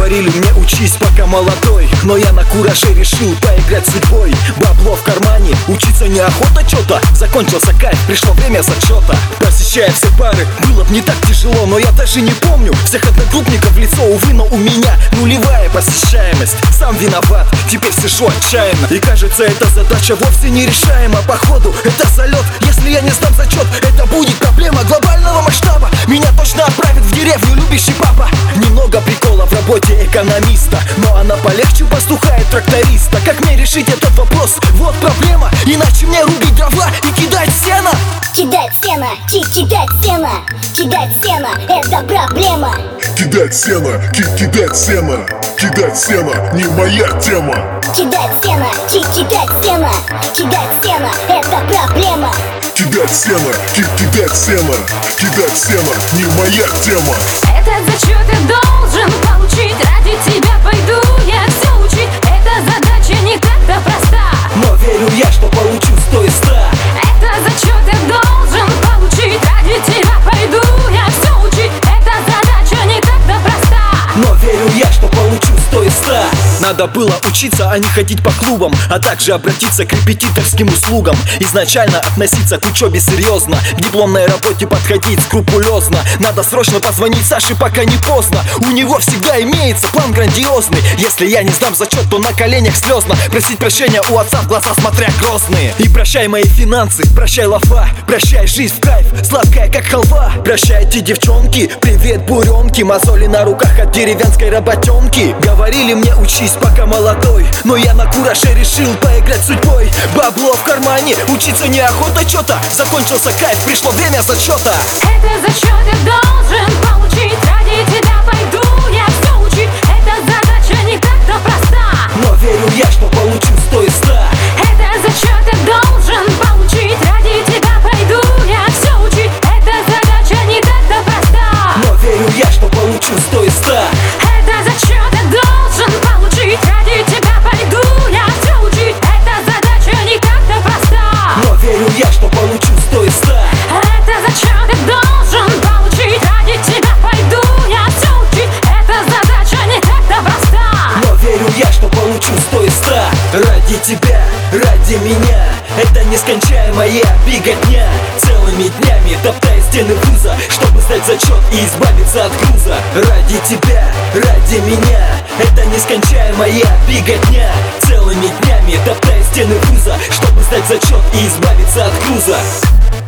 Говорили мне, учись, пока молодой, но я на кураже решил поиграть с судьбой. Бабло в кармане, учиться неохота чё-то. Закончился кайф, пришло время зачета. Посещая все пары, было б не так тяжело, но я даже не помню всех одногруппников в лицо, увы, но у меня нулевая посещаемость. Сам виноват, теперь сижу отчаянно, и кажется, эта задача вовсе нерешаема. Походу, это залет, если я не сдам зачет, это будет проблема глобального масштаба. Меня точно отправят в деревню любящий папа. Немного прикола в работе экономиста, но она полегче пастуха и тракториста. Как мне решить этот вопрос? Вот проблема. Иначе мне рубить дрова и кидать сено. Кидать сено, кидать сено, кидать сено, это проблема. Кидать сено, кидать сено, кидать сено, не моя тема. Кидать сено, кидать сено, кидать сено, это проблема. Кидать сено, кидать сено, кидать сено, не моя тема. Этот зачет я должен получить, ради тебя пойду я все учить. Эта задача не так-то проста, но верю я, что получу 100 из 100. этот зачет я должен получить, ради тебя пойду я все учить. Эта задача не так-то проста, но верю я, что получу 100 из 100. Надо было учиться, а не ходить по клубам, а также обратиться к репетиторским услугам. Изначально относиться к учебе серьезно, к дипломной работе подходить скрупулезно. Надо срочно позвонить Саше, пока не поздно. У него всегда имеется план грандиозный. Если я не сдам зачет, то на коленях слезно просить прощения у отца, в глаза смотря грозные. И прощай мои финансы, прощай лафа, прощай жизнь в кайф, сладкая как халва. Прощайте, девчонки, привет, буренки, мозоли на руках от деревенской работенки. Говорили мне, учись, пока молодой, но я на кураже решил поиграть с судьбой. Бабло в кармане, учиться неохота чё-то. Закончился кайф, пришло время зачета. этот зачет я должен получить, ради тебя пойду я все учить. Эта задача не так-то проста, но верю я, что получу 100 из 100. этот зачет я должен получить, ради тебя пойду я все учить. Эта задача не так-то проста, но верю я, что получу 100 из 100. этот зачет я должен получить, ради тебя пойду я все учить. Эта задача не так-то проста, но верю я, что получу 100 из 100. этот зачет я должен получить, ради тебя пойду я все учить. Эта задача не так-то проста, но верю я, что получу 100 из 100. Ради тебя, ради меня, это нескончаемая беготня. Целыми днями топтая стены вуза, чтобы сдать зачет и избавиться от груза. Ради тебя, ради меня, это нескончаемая беготня. Целыми днями топтая стены вуза, чтобы сдать зачет и избавиться от груза.